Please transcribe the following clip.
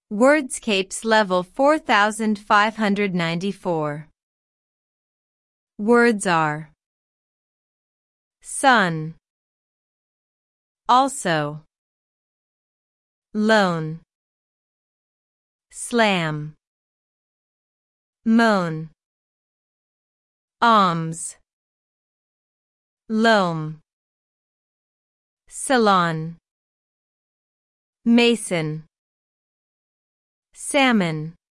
Wordscapes level 4594. Words are sun, also, loan, slam, moan, alms, loam, salon, mason, salmon.